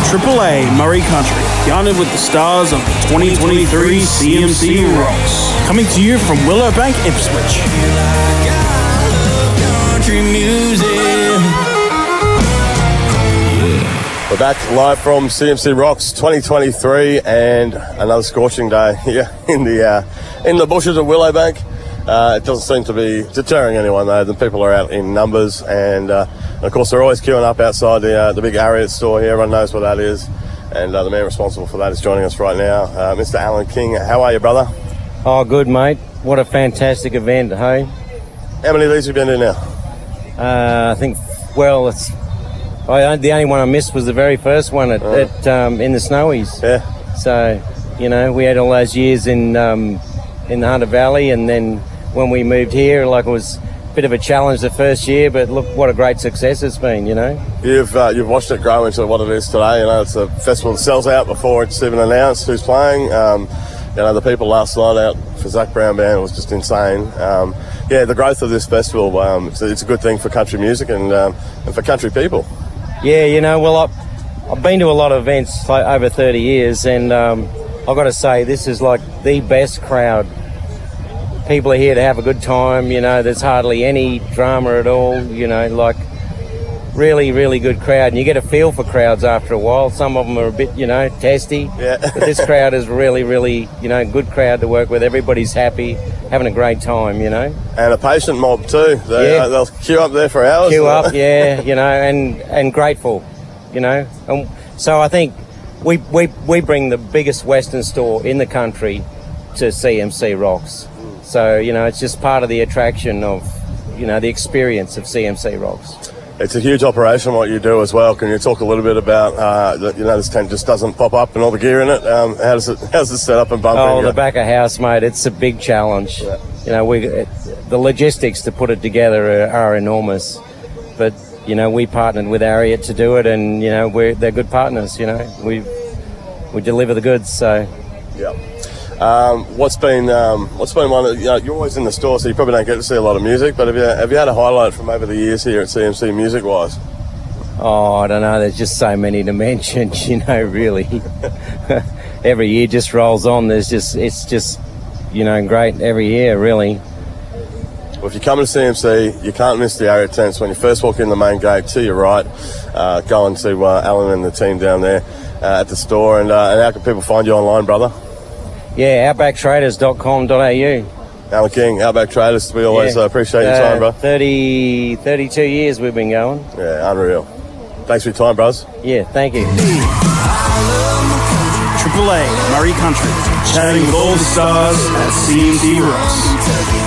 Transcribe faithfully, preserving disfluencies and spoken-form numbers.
Triple A Murray Country, honored with the stars of the twenty twenty-three C M C Rocks. Coming to you from Willowbank, Ipswich. Country music. We're back live from C M C Rocks twenty twenty-three, and another scorching day here in the uh, in the bushes of Willowbank. Uh, it doesn't seem to be deterring anyone though. The people are out in numbers, and, uh, and of course they're always queuing up outside the uh, the big Ariat store here. Everyone knows what that is, and uh, the man responsible for that is joining us right now, uh, Mister Alan King. How are you, brother? Oh, good, mate. What a fantastic event, hey? How many of these have you been to now? Uh, I think, well, it's I, the only one I missed was the very first one at, Oh. at um, in the Snowies. Yeah. So, you know, we had all those years in um, in the Hunter Valley, and then when we moved here, like it was a bit of a challenge the first year, but look what a great success it's been, you know. You've uh, you've watched it grow into what it is today. You know, it's a festival that sells out before it's even announced who's playing. Um, you know, the people last night out for Zach Brown Band was just insane. Um, yeah, the growth of this festival, um, it's, a, it's a good thing for country music and um, and for country people. Yeah, you know, well, I've, I've been to a lot of events like over thirty years, and um, I've got to say, this is like the best crowd. People are here to have a good time, you know, there's hardly any drama at all, you know, like really, really good crowd. And you get a feel for crowds after a while. Some of them are a bit, you know, testy. Yeah. But this crowd is really, really, you know, good crowd to work with. Everybody's happy, having a great time, you know. And a patient mob too. They, Yeah. uh, they'll queue up there for hours. Queue up, yeah, you know, and, and grateful, you know. And so I think we, we, we bring the biggest Western store in the country to C M C Rocks. So, you know, it's just part of the attraction of, you know, the experience of C M C Rocks. It's a huge operation what you do as well. Can you talk a little bit about, uh, the, you know, this tent just doesn't pop up and all the gear in it. Um, how does it, how's it set up and bumping? Oh, the back of house, mate, it's a big challenge. Yeah. You know, we it, the logistics to put it together are, are enormous. But, you know, we partnered with Ariat to do it, and, you know, we're, they're good partners, you know. We we deliver the goods, so... Yeah. Um, what's been um, what's been one of, you know, you're always in the store, so you probably don't get to see a lot of music, but have you have you had a highlight from over the years here at C M C music wise? Oh, I don't know, there's just so many to mention, you know, really. Every year just rolls on. There's just, it's just, you know, great every year, really. Well, if you come to C M C, you can't miss the Ariat tents. When you first walk in the main gate, to your right, uh, going to uh, Alan and the team down there uh, at the store. And, uh, and how can people find you online, brother? Yeah, outback traders dot com dot a u. Alan King, Outback Traders, we always Yeah. uh, appreciate your Uh, time, bro. thirty, thirty-two years we've been going. Yeah, unreal. Thanks for your time, bros. Yeah, thank you. Triple A Murray Country, chatting with all the stars at C M C Rocks.